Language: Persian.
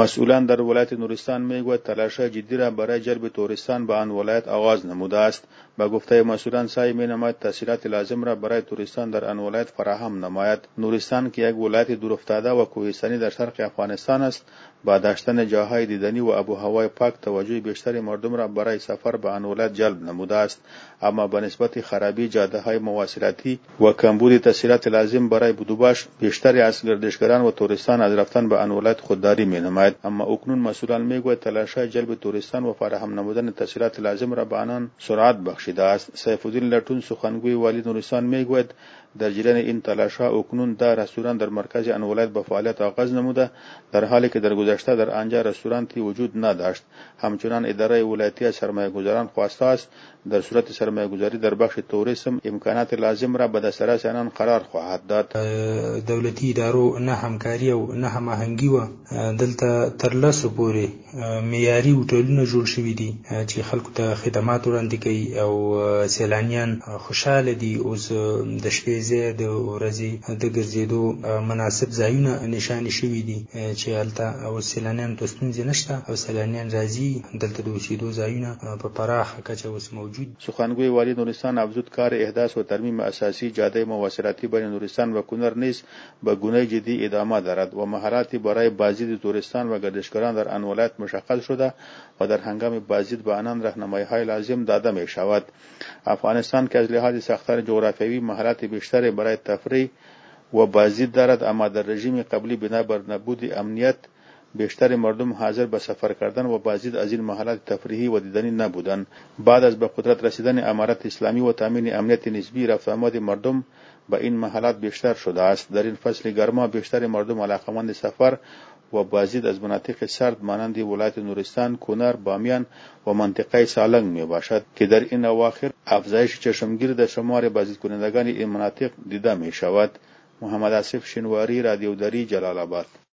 مسئولان در ولایت نورستان میگوید تلاش جدی را برای جلب توریستان به آن ولایت آغاز نموده است. به گفته مسئولان سعی می‌نماید تسهیلات لازم را برای توریستان در آن ولایت فراهم نماید. نورستان که یک ولایت دورافتاده و کوهستانی در شرق افغانستان است، با داشتن جاهای دیدنی و آب و هوای پاک توجه بیشتری مردم را برای سفر به آن ولایت جلب نموده است، اما به نسبت خرابی جاده‌های مواصلاتی و کمبود تسهیلات لازم برای بدوباش، بیشتری از گردشگران و توریستان از رفتن به آن ولایت خودداری می‌نمایند. اما اکنون مسئولان میگوید تلاش‌های جلب توریستان و فراهم نمودن تسهیلات لازم را به آنان سرعت بخشیده است. سیف الدین لټون سخنگوی والی نورستان میگوید در جریان این تلاش‌ها اکنون 10 رستوران در مرکز آن ولایت به فعالیت آغاز نموده، در حالی که در گذشته در آنجا رستورانتی وجود نداشت. همچنان اداره ولایتی از سرمایه‌گذاران خواسته است در صورت سرمایه‌گذاری در بخش توریسم امکانات لازم را به دسترس آنان قرار خواهد داد. دولتي ادارو نه همکاري او نه هماهنګي و دلته تر لاسو پورې معیاري هوټلونه جوړ شوي دي چې خلکو ته خدمات وړاندې کوي او سیلانیان خوشاله دي. اوس د شپې ځای د ورځې د ګرځېدو مناسب ځایونه نشانې شوي دي چې هلته او سیلانیان ته ستونزې نشته او سیلانیان راځي. دلته د اوسېدو ځایونه په پراخه کچه اوس موجود. سخنگوی والی نورستان افزود کار احداث و ترمیم اساسی جاده مواصلاتی بین نورستان و کنر نیز به گونه جدی ادامه دارد و مهاراتی برای بازدید توریستان و گردشگران در آن ولایت مشخص شده و در هنگام بازدید به آنان راهنمایی‌های لازم داده می شود. افغانستان که از لحاظ ساختار جغرافیایی مهارت بیشتری برای تفریح و بازدید دارد، اما در رژیم قبلی بنا بر نبود امنیت بیشتر مردم حاضر به سفر کردن و بازدید از این محلات تفریحی و دیدنی نبودند. بعد از به قدرت رسیدن امارت اسلامی و تامین امنیت نسبی، رفت آمد مردم به این محلات بیشتر شده است. در این فصل گرما بیشتر مردم علاقمند سفر و بازدید از مناطق سرد مانند ولایت نورستان، کنر، بامیان و منطقه سالنگ می باشد که در این اواخر افزایش چشمگیر در شمار بازدید کنندگان این مناطق دیده می شود. محمد آصف شینواری، رادیو دری، جلال آباد.